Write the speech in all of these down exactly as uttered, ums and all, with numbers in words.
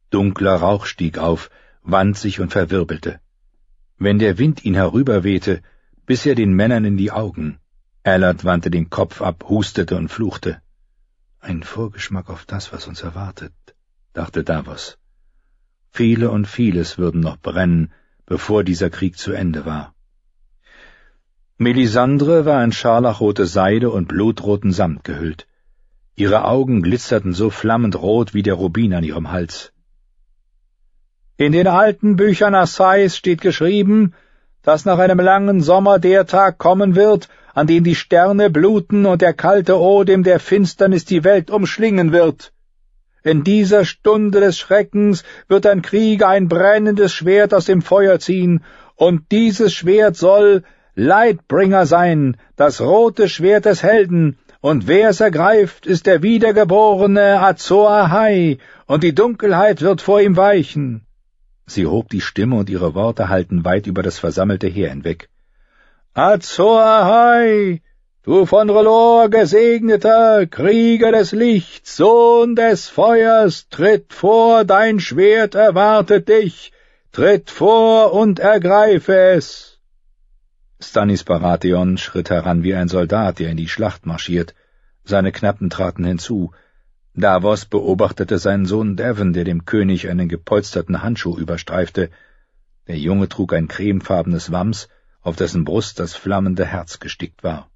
Dunkler Rauch stieg auf, wand sich und verwirbelte. Wenn der Wind ihn herüberwehte, biss er den Männern in die Augen. Allard wandte den Kopf ab, hustete und fluchte. Ein Vorgeschmack auf das, was uns erwartet, dachte Davos. Viele und vieles würden noch brennen, bevor dieser Krieg zu Ende war. Melisandre war in scharlachrote Seide und blutroten Samt gehüllt. Ihre Augen glitzerten so flammend rot wie der Rubin an ihrem Hals. In den alten Büchern Assais steht geschrieben, dass nach einem langen Sommer der Tag kommen wird, an dem die Sterne bluten und der kalte Odem der Finsternis die Welt umschlingen wird. In dieser Stunde des Schreckens wird ein Krieger ein brennendes Schwert aus dem Feuer ziehen, und dieses Schwert soll Lightbringer sein, das rote Schwert des Helden, und wer es ergreift, ist der wiedergeborene Azor Ahai, und die Dunkelheit wird vor ihm weichen. Sie hob die Stimme, und ihre Worte hallten weit über das versammelte Heer hinweg. Azor Ahai, du von R'hllor gesegneter, Krieger des Lichts, Sohn des Feuers, tritt vor, dein Schwert erwartet dich, tritt vor und ergreife es. Stannis Baratheon schritt heran wie ein Soldat, der in die Schlacht marschiert. Seine Knappen traten hinzu. Davos beobachtete seinen Sohn Davon, der dem König einen gepolsterten Handschuh überstreifte. Der Junge trug ein cremefarbenes Wams, auf dessen Brust das flammende Herz gestickt war.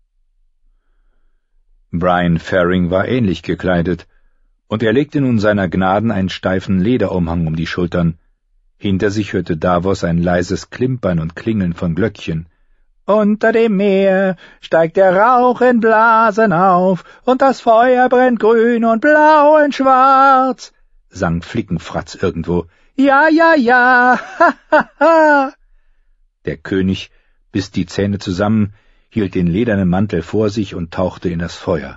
Brian Ferring war ähnlich gekleidet, und er legte nun seiner Gnaden einen steifen Lederumhang um die Schultern. Hinter sich hörte Davos ein leises Klimpern und Klingeln von Glöckchen. Unter dem Meer steigt der Rauch in Blasen auf, und das Feuer brennt grün und blau und schwarz, sang Flickenfratz irgendwo. Ja, ja, ja, ha, ha, ha. Der König biss die Zähne zusammen, hielt den ledernen Mantel vor sich und tauchte in das Feuer.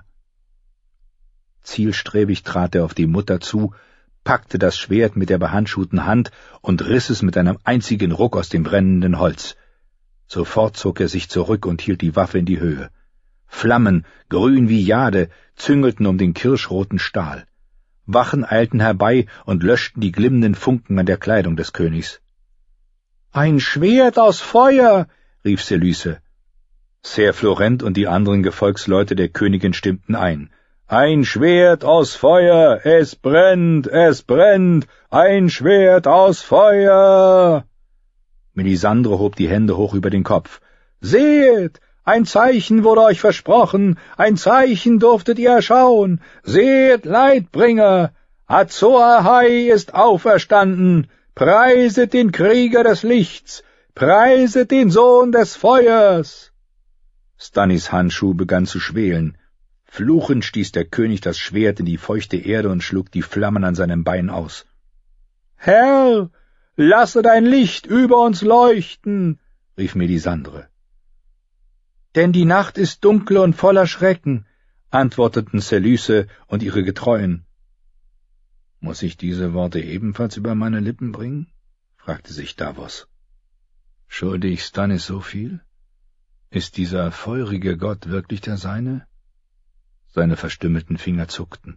Zielstrebig trat er auf die Mutter zu, packte das Schwert mit der behandschuhten Hand und riss es mit einem einzigen Ruck aus dem brennenden Holz. Sofort zog er sich zurück und hielt die Waffe in die Höhe. Flammen, grün wie Jade, züngelten um den kirschroten Stahl. Wachen eilten herbei und löschten die glimmenden Funken an der Kleidung des Königs. »Ein Schwert aus Feuer«, rief Selyse. Ser Florent und die anderen Gefolgsleute der Königin stimmten ein. »Ein Schwert aus Feuer, es brennt, es brennt, ein Schwert aus Feuer!« Melisandre hob die Hände hoch über den Kopf. »Seht, ein Zeichen wurde euch versprochen, ein Zeichen durftet ihr erschauen. Seht, Leidbringer, Azor Ahai ist auferstanden. Preiset den Krieger des Lichts, preiset den Sohn des Feuers!« Stannis Handschuh begann zu schwelen. Fluchend stieß der König das Schwert in die feuchte Erde und schlug die Flammen an seinem Bein aus. »Herr, lasse dein Licht über uns leuchten«, rief Melisandre. »Denn die Nacht ist dunkel und voller Schrecken«, antworteten Selyse und ihre Getreuen. »Muss ich diese Worte ebenfalls über meine Lippen bringen?« fragte sich Davos. »Schulde ich Stannis so viel? Ist dieser feurige Gott wirklich der seine?« Seine verstümmelten Finger zuckten.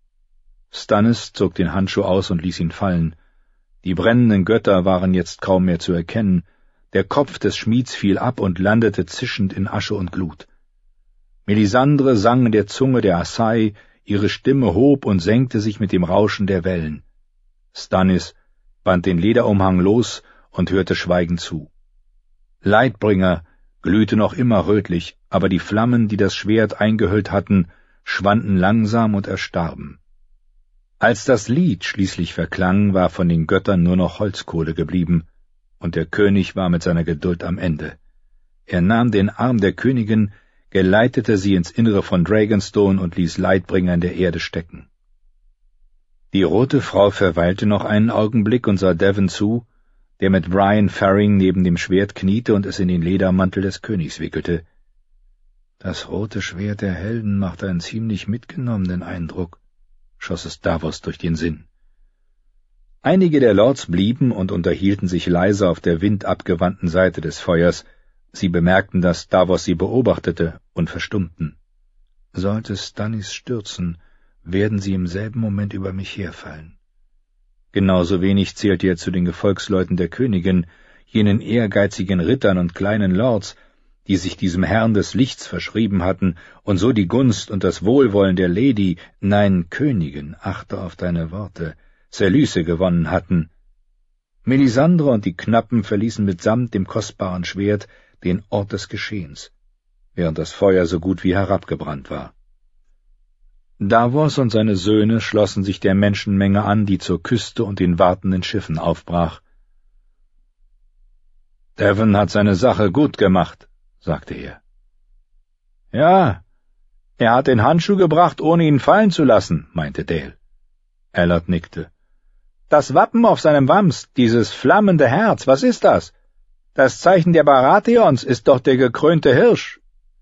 Stannis zog den Handschuh aus und ließ ihn fallen. Die brennenden Götter waren jetzt kaum mehr zu erkennen. Der Kopf des Schmieds fiel ab und landete zischend in Asche und Glut. Melisandre sang in der Zunge der Assai, ihre Stimme hob und senkte sich mit dem Rauschen der Wellen. Stannis band den Lederumhang los und hörte schweigend zu. Leidbringer glühte noch immer rötlich, aber die Flammen, die das Schwert eingehüllt hatten, schwanden langsam und erstarben. Als das Lied schließlich verklang, war von den Göttern nur noch Holzkohle geblieben, und der König war mit seiner Geduld am Ende. Er nahm den Arm der Königin, geleitete sie ins Innere von Dragonstone und ließ Leidbringer in der Erde stecken. Die rote Frau verweilte noch einen Augenblick und sah Davon zu, der mit Brian Ferring neben dem Schwert kniete und es in den Ledermantel des Königs wickelte. »Das rote Schwert der Helden macht einen ziemlich mitgenommenen Eindruck«, schoss es Davos durch den Sinn. Einige der Lords blieben und unterhielten sich leise auf der windabgewandten Seite des Feuers. Sie bemerkten, dass Davos sie beobachtete, und verstummten. Sollte Stannis stürzen, werden sie im selben Moment über mich herfallen. Genauso wenig zählte er zu den Gefolgsleuten der Königin, jenen ehrgeizigen Rittern und kleinen Lords, die sich diesem Herrn des Lichts verschrieben hatten und so die Gunst und das Wohlwollen der Lady, nein, Königin, achte auf deine Worte, Selyse gewonnen hatten. Melisandre und die Knappen verließen mitsamt dem kostbaren Schwert den Ort des Geschehens, während das Feuer so gut wie herabgebrannt war. Davos und seine Söhne schlossen sich der Menschenmenge an, die zur Küste und den wartenden Schiffen aufbrach. »Devon hat seine Sache gut gemacht«, sagte er. »Ja, er hat den Handschuh gebracht, ohne ihn fallen zu lassen«, meinte Dale. Allard nickte. »Das Wappen auf seinem Wams, dieses flammende Herz, was ist das? Das Zeichen der Baratheons ist doch der gekrönte Hirsch.«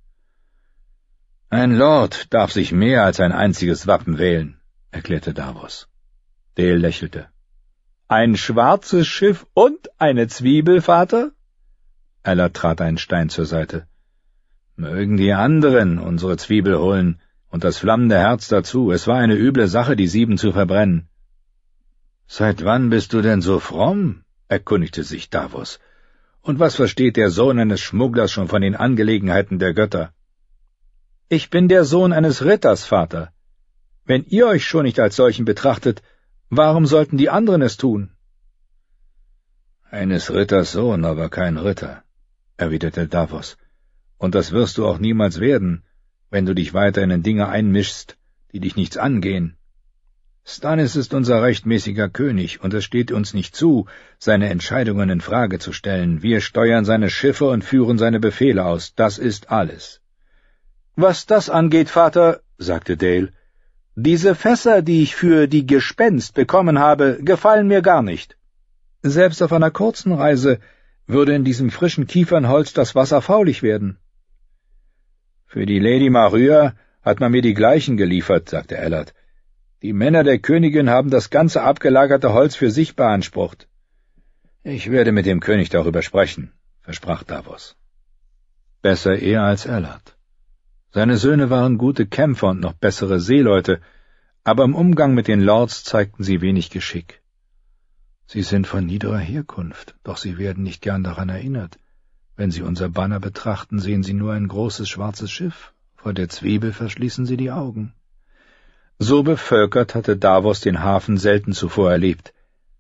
»Ein Lord darf sich mehr als ein einziges Wappen wählen«, erklärte Davos. Dale lächelte. »Ein schwarzes Schiff und eine Zwiebel, Vater?« Allard trat einen Stein zur Seite. »Mögen die anderen unsere Zwiebel holen und das flammende Herz dazu. Es war eine üble Sache, die sieben zu verbrennen.« »Seit wann bist du denn so fromm?« erkundigte sich Davos. »Und was versteht der Sohn eines Schmugglers schon von den Angelegenheiten der Götter?« »Ich bin der Sohn eines Ritters, Vater. Wenn ihr euch schon nicht als solchen betrachtet, warum sollten die anderen es tun?« »Eines Ritters Sohn, aber kein Ritter«, erwiderte Davos, »und das wirst du auch niemals werden, wenn du dich weiter in Dinge einmischst, die dich nichts angehen. Stannis ist unser rechtmäßiger König, und es steht uns nicht zu, seine Entscheidungen in Frage zu stellen. Wir steuern seine Schiffe und führen seine Befehle aus, das ist alles.« »Was das angeht, Vater«, sagte Dale, »diese Fässer, die ich für die Gespenst bekommen habe, gefallen mir gar nicht. Selbst auf einer kurzen Reise würde in diesem frischen Kiefernholz das Wasser faulig werden.« »Für die Lady Marya hat man mir die gleichen geliefert«, sagte Allard. »Die Männer der Königin haben das ganze abgelagerte Holz für sich beansprucht.« »Ich werde mit dem König darüber sprechen«, versprach Davos. Besser er als Allard. Seine Söhne waren gute Kämpfer und noch bessere Seeleute, aber im Umgang mit den Lords zeigten sie wenig Geschick. »Sie sind von niederer Herkunft, doch sie werden nicht gern daran erinnert. Wenn sie unser Banner betrachten, sehen sie nur ein großes schwarzes Schiff. Vor der Zwiebel verschließen sie die Augen.« So bevölkert hatte Davos den Hafen selten zuvor erlebt,